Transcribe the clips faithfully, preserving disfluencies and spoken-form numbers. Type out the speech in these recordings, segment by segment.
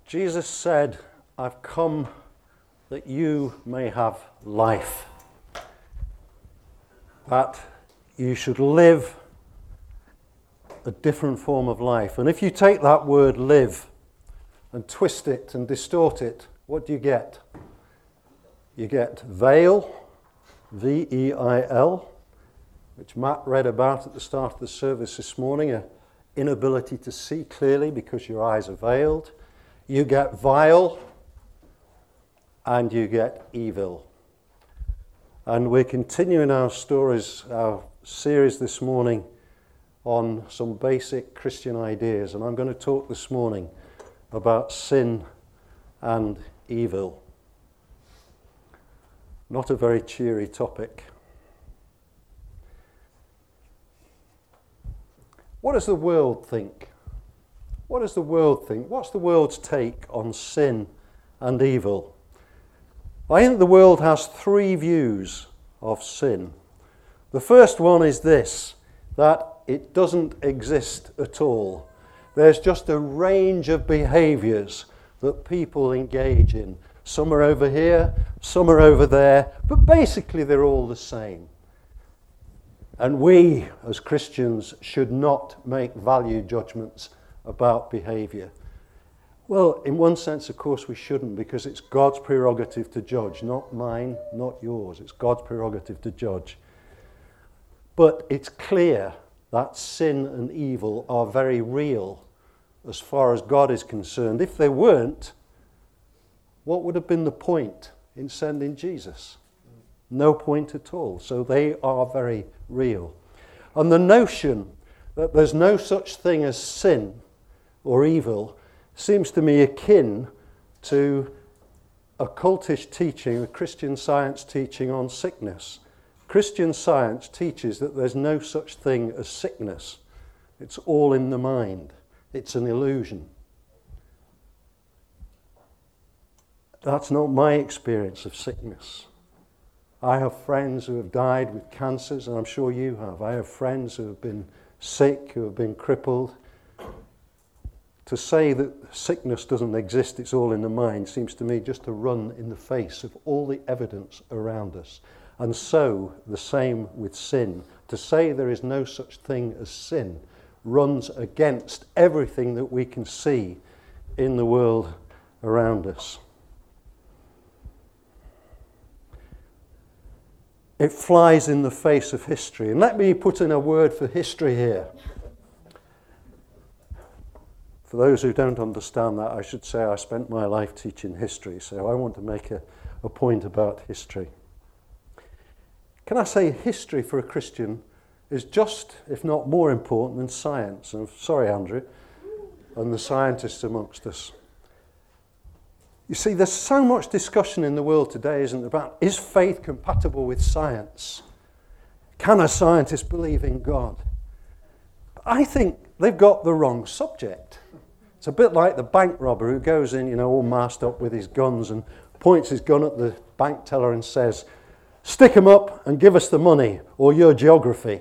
Jesus said, I've come that you may have life, that you should live a different form of life. And if you take that word live and twist it and distort it, what do you get? You get veil, V E I L, which Matt read about at the start of the service this morning, an inability to see clearly because your eyes are veiled. You get vile, and you get evil. And we're continuing our stories, our series this morning on some basic Christian ideas. And I'm going to talk this morning about sin and evil. Not a very cheery topic. What does the world think? What does the world think? What's the world's take on sin and evil? I think the world has three views of sin. The first one is this, that it doesn't exist at all. There's just a range of behaviours that people engage in. Some are over here, some are over there, but basically they're all the same. And we, as Christians, should not make value judgments about behaviour. Well, in one sense, of course, we shouldn't, because it's God's prerogative to judge, not mine, not yours. It's God's prerogative to judge. But it's clear that sin and evil are very real as far as God is concerned. If they weren't, what would have been the point in sending Jesus? No point at all. So they are very real. And the notion that there's no such thing as sin or evil seems to me akin to a cultish teaching, a Christian Science teaching on sickness. Christian Science teaches that there's no such thing as sickness. It's all in the mind. It's an illusion. That's not my experience of sickness. I have friends who have died with cancers, and I'm sure you have. I have friends who have been sick, who have been crippled. To say that sickness doesn't exist, it's all in the mind, seems to me just to run in the face of all the evidence around us. And so, the same with sin. To say there is no such thing as sin runs against everything that we can see in the world around us. It flies in the face of history. And let me put in a word for history here. For those who don't understand that, I should say I spent my life teaching history, so I want to make a, a point about history. Can I say history for a Christian is just, if not more important than science? I'm sorry, Andrew, and the scientists amongst us. You see, there's so much discussion in the world today, isn't there, about is faith compatible with science? Can a scientist believe in God? I think they've got the wrong subject. It's a bit like the bank robber who goes in, you know, all masked up with his guns and points his gun at the bank teller and says, "Stick 'em up and give us the money, or your geography."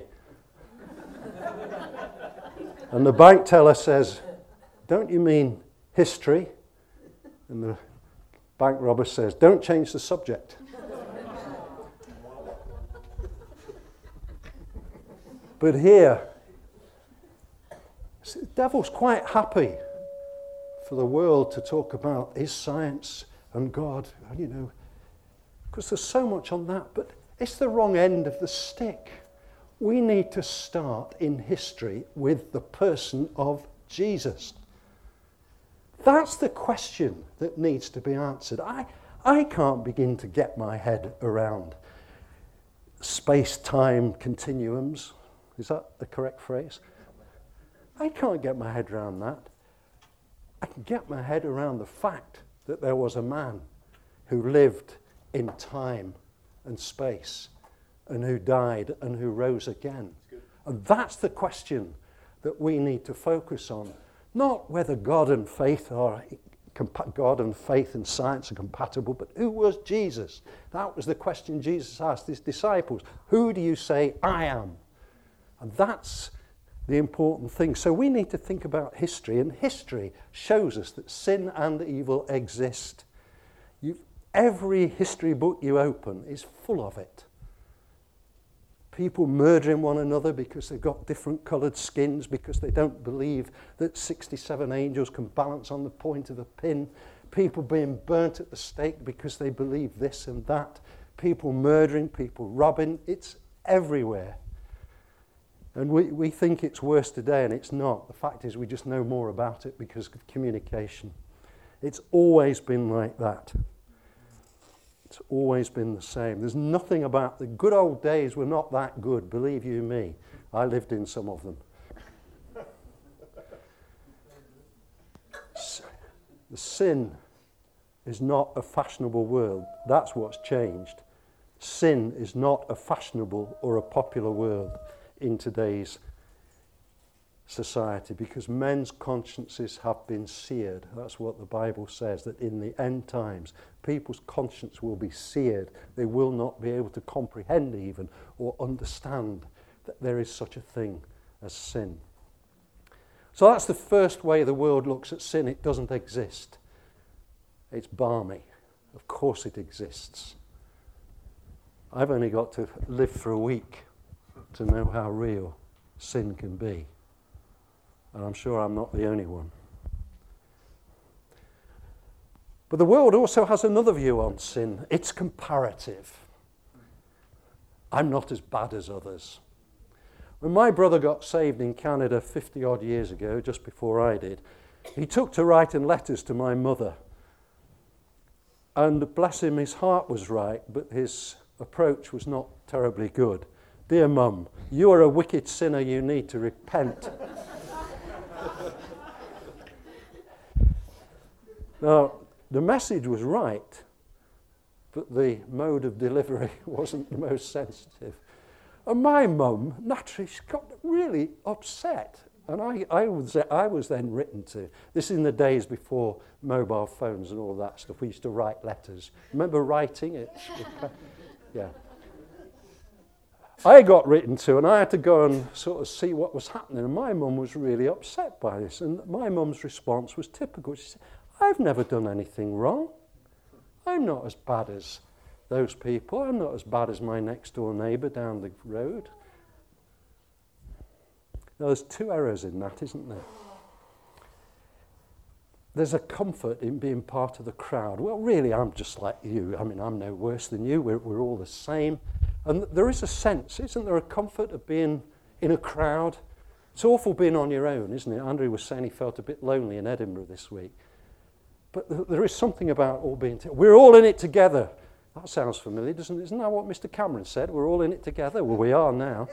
And the bank teller says, "Don't you mean history?" And the bank robber says, "Don't change the subject." But here, the devil's quite happy for the world to talk about is science and God, you know, because there's so much on that, but it's the wrong end of the stick. We need to start in history with the person of Jesus. That's the question that needs to be answered. I, I can't begin to get my head around space-time continuums. Is that the correct phrase? I can't get my head around that. I can get my head around the fact that there was a man who lived in time and space and who died and who rose again. And that's the question that we need to focus on. Not whether God and faith are God and faith and science are compatible, but who was Jesus? That was the question Jesus asked his disciples. Who do you say I am? And that's the important thing. So we need to think about history, and history shows us that sin and evil exist. You've, every history book you open is full of it. People murdering one another because they've got different coloured skins, because they don't believe that sixty-seven angels can balance on the point of a pin. People being burnt at the stake because they believe this and that. People murdering, people robbing. It's everywhere. And we, we think it's worse today, and it's not. The fact is we just know more about it because of communication. It's always been like that. It's always been the same. There's nothing about the good old days were not that good, believe you me. I lived in some of them. The sin is not a fashionable word. That's what's changed. Sin is not a fashionable or a popular word in today's society, because men's consciences have been seared. That's what the Bible says, that in the end times, people's conscience will be seared. They will not be able to comprehend even or understand that there is such a thing as sin. So that's the first way the world looks at sin. It doesn't exist. It's balmy. Of course it exists. I've only got to live for a week to know how real sin can be. And I'm sure I'm not the only one. But the world also has another view on sin. It's comparative. I'm not as bad as others. When my brother got saved in Canada fifty odd years ago, just before I did, he took to writing letters to my mother. And bless him, his heart was right, but his approach was not terribly good. Dear Mum, you are a wicked sinner, you need to repent. Now, the message was right, but the mode of delivery wasn't the most sensitive. And my mum, naturally, she got really upset. And I, I, was, I was then written to. This is in the days before mobile phones and all that stuff. We used to write letters. Remember writing it? Yeah. I got written to, and I had to go and sort of see what was happening. And my mum was really upset by this. And my mum's response was typical. She said, I've never done anything wrong. I'm not as bad as those people. I'm not as bad as my next door neighbour down the road. Now, there's two errors in that, isn't there? There's a comfort in being part of the crowd. Well, really, I'm just like you. I mean, I'm no worse than you. We're, we're all the same. And there is a sense, isn't there, a comfort of being in a crowd? It's awful being on your own, isn't it? Andrew was saying he felt a bit lonely in Edinburgh this week. But th- there is something about all being together. We're all in it together. That sounds familiar, doesn't it? Isn't that what Mister Cameron said? We're all in it together. Well, we are now.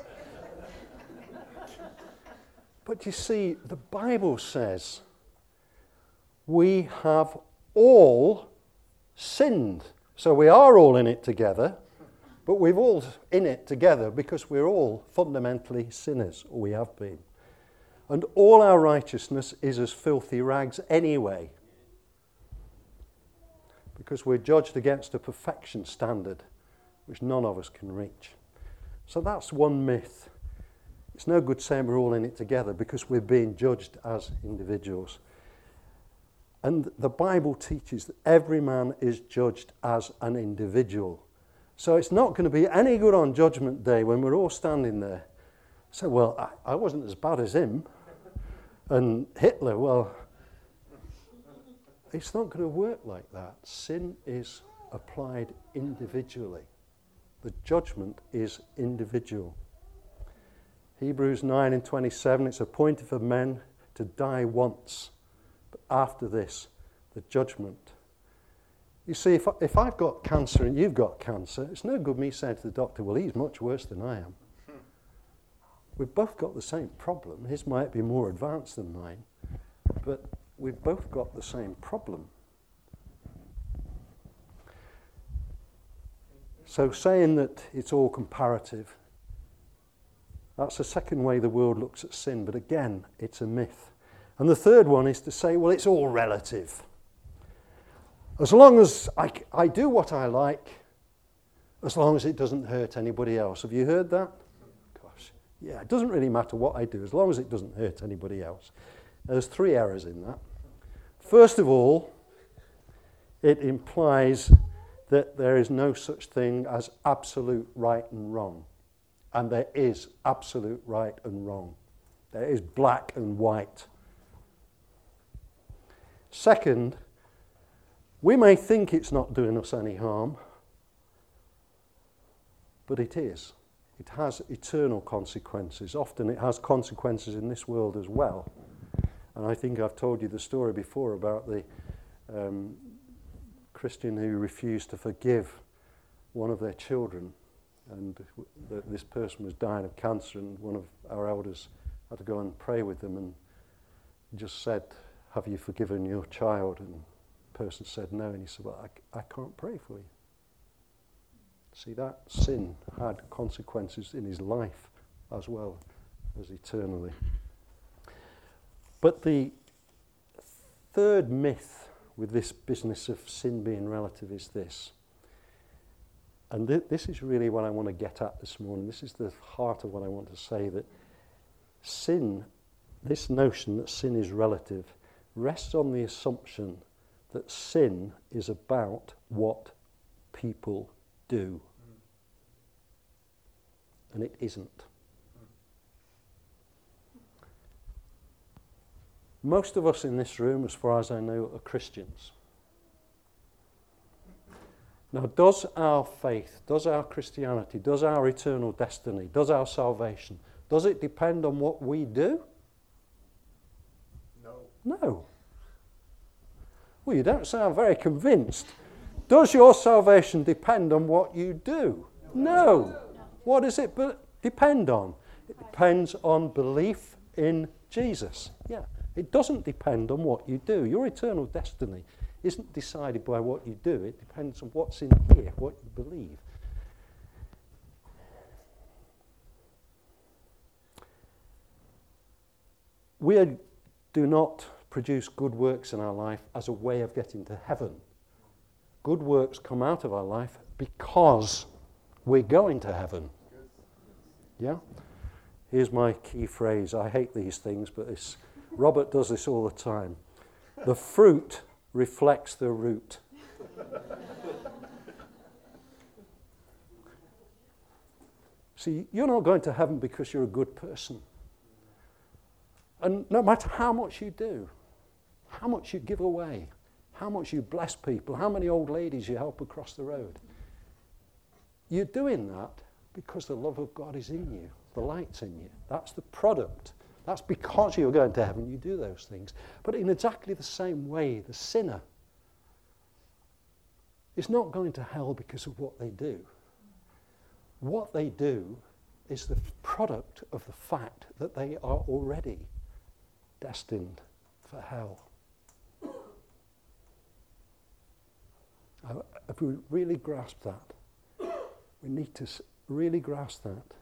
But you see, the Bible says we have all sinned. So we are all in it together, but we're all in it together because we're all fundamentally sinners, or we have been. And all our righteousness is as filthy rags anyway, because we're judged against a perfection standard which none of us can reach. So that's one myth. It's no good saying we're all in it together because we're being judged as individuals. And the Bible teaches that every man is judged as an individual. So it's not going to be any good on Judgment Day when we're all standing there. So, well, I, I wasn't as bad as him. And Hitler, well, it's not going to work like that. Sin is applied individually. The judgment is individual. Hebrews nine and twenty-seven, it's appointed for men to die once, but after this, the judgment. You see, if, I, if I've got cancer and you've got cancer, it's no good me saying to the doctor, well, he's much worse than I am. We've both got the same problem. His might be more advanced than mine, but we've both got the same problem. So saying that it's all comparative, that's the second way the world looks at sin, but again, it's a myth. And the third one is to say, well, it's all relative. As long as I, I do what I like, as long as it doesn't hurt anybody else. Have you heard that? Gosh, Yeah, it doesn't really matter what I do as long as it doesn't hurt anybody else. There's three errors in that. First of all, it implies that there is no such thing as absolute right and wrong. And there is absolute right and wrong. There is black and white. Second, we may think it's not doing us any harm, but it is. It has eternal consequences. Often it has consequences in this world as well. And I think I've told you the story before about the um, Christian who refused to forgive one of their children. And th- this person was dying of cancer, and one of our elders had to go and pray with them and just said, "Have you forgiven your child?" And the person said no, and he said, "Well, I, I can't pray for you." See, that sin had consequences in his life as well as eternally. But the third myth with this business of sin being relative is this. And th- this is really what I want to get at this morning. This is the heart of what I want to say, that sin, this notion that sin is relative, rests on the assumption that sin is about what people do. And it isn't. Most of us in this room, as far as I know, are Christians. Now, does our faith, does our Christianity, does our eternal destiny, does our salvation, does it depend on what we do? No. No. Well, you don't sound very convinced. Does your salvation depend on what you do? No. no. What does it be- depend on? It depends on belief in Jesus. Yeah. It doesn't depend on what you do. Your eternal destiny isn't decided by what you do. It depends on what's in here, what you believe. We are, do not produce good works in our life as a way of getting to heaven. Good works come out of our life because we're going to heaven. Yeah? Here's my key phrase. I hate these things, but it's, Robert does this all the time. The fruit reflects the root. See, you're not going to heaven because you're a good person. And no matter how much you do, how much you give away, how much you bless people, how many old ladies you help across the road, you're doing that because the love of God is in you, the light's in you. That's the product. That's because you're going to heaven, you do those things. But in exactly the same way, the sinner is not going to hell because of what they do. What they do is the product of the fact that they are already destined for hell. If we really grasp that, we need to really grasp that.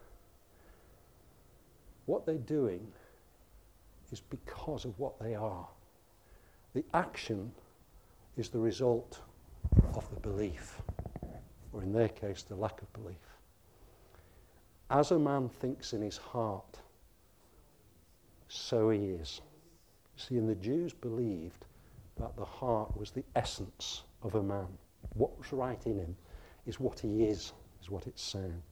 What they're doing is because of what they are. The action is the result of the belief, or in their case, the lack of belief. As a man thinks in his heart, so he is. See, and the Jews believed that the heart was the essence of a man. What was right in him is what he is, is what it's saying.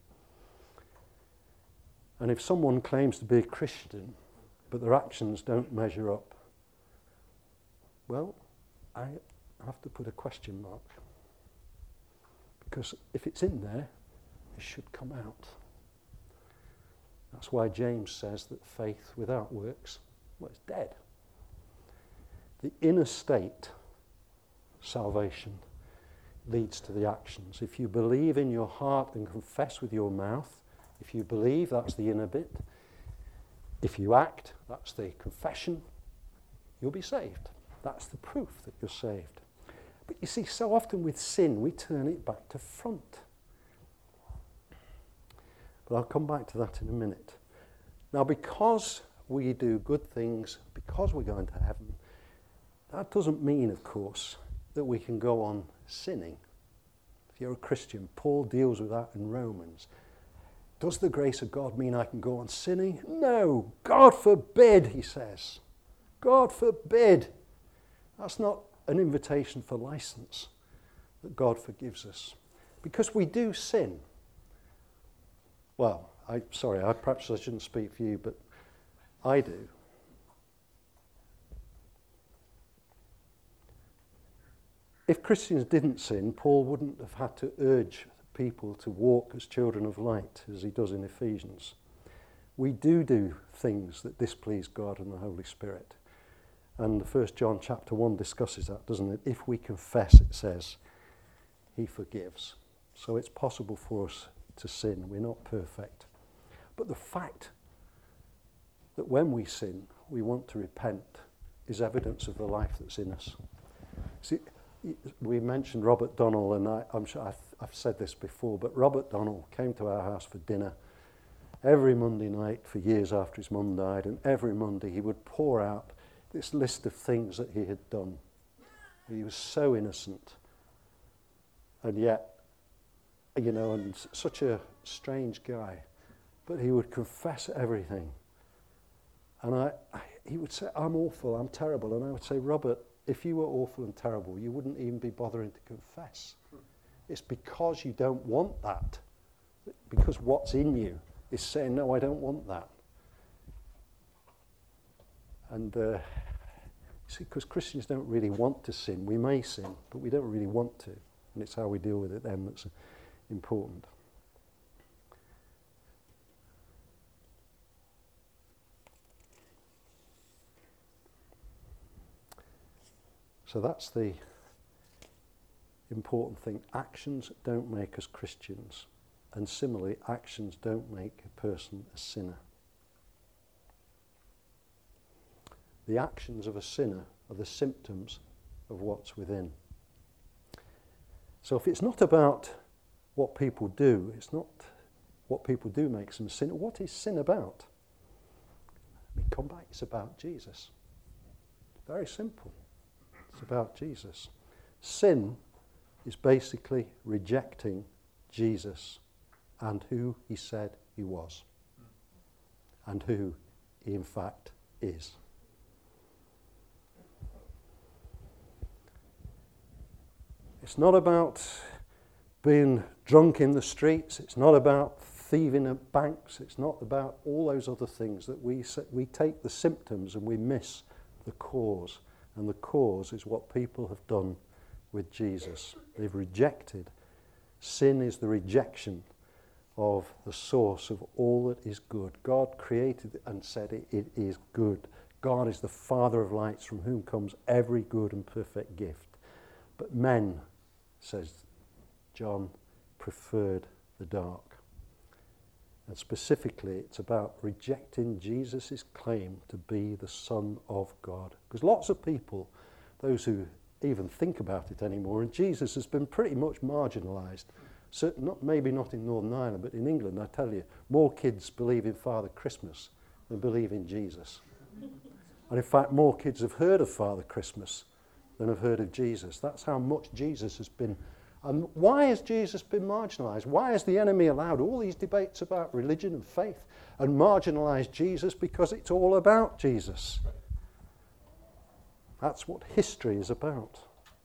And if someone claims to be a Christian, but their actions don't measure up, well, I have to put a question mark. Because if it's in there, it should come out. That's why James says that faith without works, well, it's dead. The inner state, salvation, leads to the actions. If you believe in your heart and confess with your mouth, if you believe, that's the inner bit. If you act, that's the confession, you'll be saved. That's the proof that you're saved. But you see, so often with sin, we turn it back to front. But I'll come back to that in a minute. Now, because we do good things, because we're going to heaven, that doesn't mean, of course, that we can go on sinning. If you're a Christian, Paul deals with that in Romans. Does the grace of God mean I can go on sinning? No, God forbid, he says. God forbid. That's not an invitation for license that God forgives us. Because we do sin. Well, I sorry, I perhaps I shouldn't speak for you, but I do. If Christians didn't sin, Paul wouldn't have had to urge people to walk as children of light, as he does in Ephesians. We do do things that displease God and the Holy Spirit. And the First John chapter one discusses that, doesn't it? If we confess, it says, he forgives. So it's possible for us to sin. We're not perfect. But the fact that when we sin, we want to repent is evidence of the life that's in us. See, we mentioned Robert Donnell, and I, I'm sure I've, I've said this before, but Robert Donnell came to our house for dinner every Monday night for years after his mum died, and every Monday he would pour out this list of things that he had done. He was so innocent, and yet, you know, and such a strange guy, but he would confess everything. And I, I, he would say, I'm awful, I'm terrible, and I would say, Robert, if you were awful and terrible, you wouldn't even be bothering to confess. It's because you don't want that. Because what's in you is saying, no, I don't want that. And uh, see, because Christians don't really want to sin. We may sin, but we don't really want to. And it's how we deal with it then that's important. So that's the important thing. Actions don't make us Christians. And similarly, actions don't make a person a sinner. The actions of a sinner are the symptoms of what's within. So if it's not about what people do, it's not what people do makes them a sinner. What is sin about? Let me come back. It's about Jesus. Very simple. It's about Jesus. Sin is basically rejecting Jesus and who he said he was and who he in fact is. It's not about being drunk in the streets. It's not about thieving at banks. It's not about all those other things that we we take the symptoms and we miss the cause. And the cause is what people have done with Jesus. They've rejected. Sin is the rejection of the source of all that is good. God created it and said it, it is good. God is the Father of lights from whom comes every good and perfect gift. But men, says John, preferred the dark. And specifically, it's about rejecting Jesus' claim to be the Son of God. Because lots of people, those who even think about it anymore, and Jesus has been pretty much marginalised. So not, maybe not in Northern Ireland, but in England, I tell you, more kids believe in Father Christmas than believe in Jesus. And in fact, more kids have heard of Father Christmas than have heard of Jesus. That's how much Jesus has been. And why has Jesus been marginalised? Why has the enemy allowed all these debates about religion and faith and marginalised Jesus? Because it's all about Jesus. That's what history is about.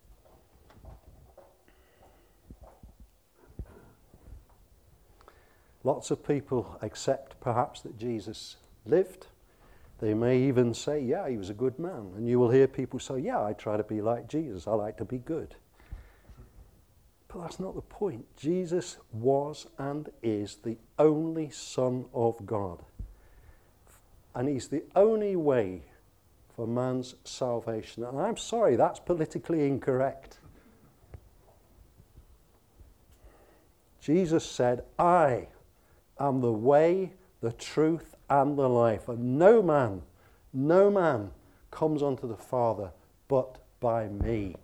Lots of people accept perhaps that Jesus lived. They may even say, yeah, he was a good man. And you will hear people say, yeah, I try to be like Jesus. I like to be good. But that's not the point. Jesus was and is the only Son of God. And he's the only way for man's salvation. And I'm sorry, that's politically incorrect. Jesus said, I am the way, the truth, and the life. And no man, no man comes unto the Father but by me.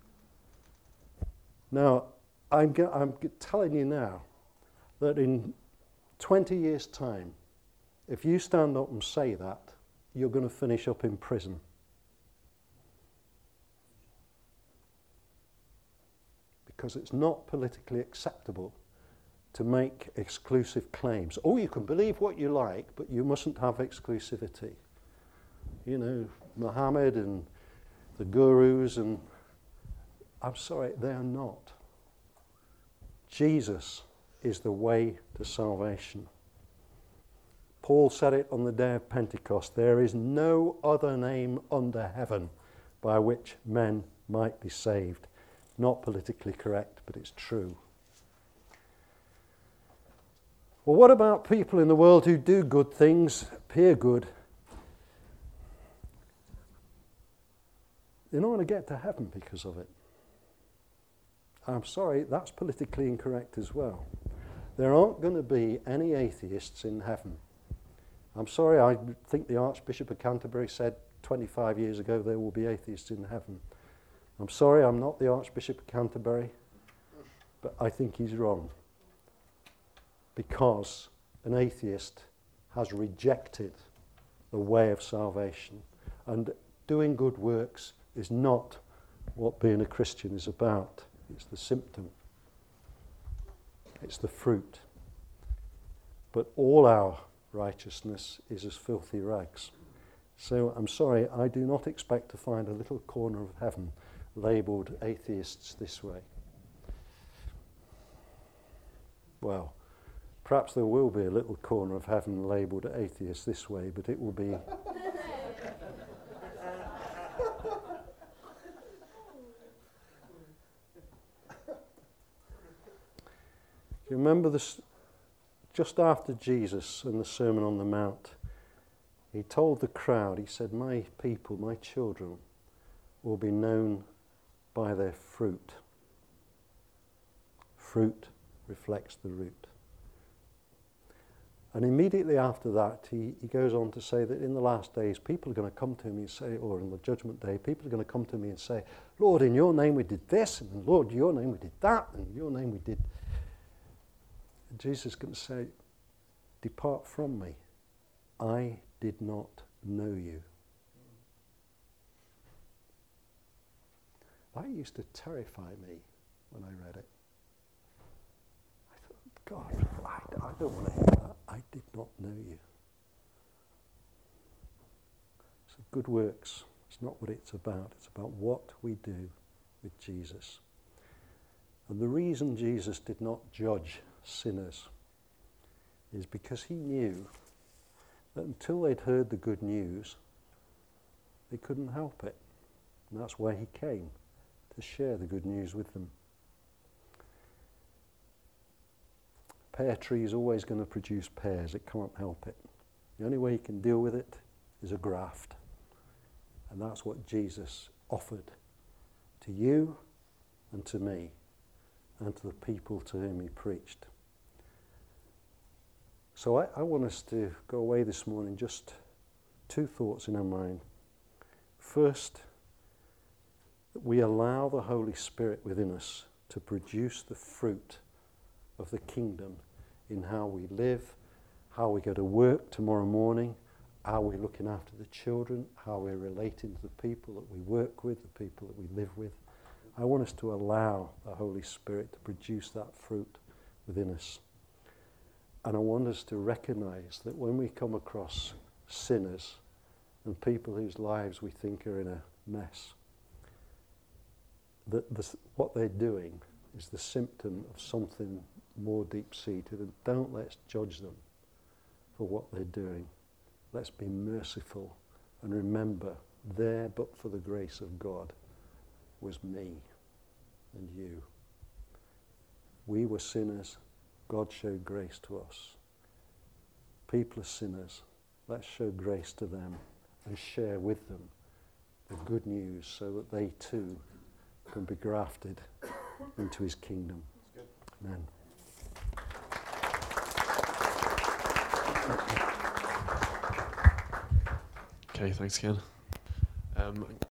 Now, I'm, go- I'm telling you now that in twenty years' time, if you stand up and say that, you're going to finish up in prison. Because it's not politically acceptable to make exclusive claims. Oh, you can believe what you like, but you mustn't have exclusivity. You know, Muhammad and the gurus, and I'm sorry, they are not. Jesus is the way to salvation. Paul said it on the day of Pentecost, there is no other name under heaven by which men might be saved. Not politically correct, but it's true. Well, what about people in the world who do good things, appear good? They're not going to get to heaven because of it. I'm sorry, that's politically incorrect as well. There aren't going to be any atheists in heaven. I'm sorry, I think the Archbishop of Canterbury said twenty-five years ago there will be atheists in heaven. I'm sorry, I'm not the Archbishop of Canterbury, but I think he's wrong. Because an atheist has rejected the way of salvation. And doing good works is not what being a Christian is about. It's the symptom. It's the fruit. But all our righteousness is as filthy rags. So I'm sorry, I do not expect to find a little corner of heaven labelled atheists this way. Well, perhaps there will be a little corner of heaven labelled atheists this way, but it will be... Do you remember this? Just after Jesus and the Sermon on the Mount, he told the crowd, he said, my people, my children, will be known by their fruit. Fruit reflects the root. And immediately after that, he, he goes on to say that in the last days, people are going to come to him and say, or in the judgment day, people are going to come to me and say, Lord, in your name we did this, and Lord, in your name we did that, and in your name we did... And Jesus is going to say, depart from me. I did not know you. That used to terrify me when I read it. I thought, God, I, I don't want to hear that. I did not know you. So good works, it's not what it's about. It's about what we do with Jesus. And the reason Jesus did not judge sinners is because he knew that until they'd heard the good news, they couldn't help it. And that's why he came, to share the good news with them. A pear tree is always going to produce pears. It can't help it. The only way you can deal with it is a graft. And that's what Jesus offered to you and to me and to the people to whom he preached. So I, I want us to go away this morning, just two thoughts in our mind. First, that we allow the Holy Spirit within us to produce the fruit of the kingdom in how we live, how we go to work tomorrow morning, how we're looking after the children, how we're relating to the people that we work with, the people that we live with. I want us to allow the Holy Spirit to produce that fruit within us. And I want us to recognize that when we come across sinners and people whose lives we think are in a mess, that this, what they're doing is the symptom of something more deep-seated. And don't let's judge them for what they're doing. Let's be merciful and remember, there but for the grace of God was me and you. We were sinners. God showed grace to us. People are sinners. Let's show grace to them and share with them the good news so that they too can be grafted into his kingdom. Amen. Okay, thanks again. Um,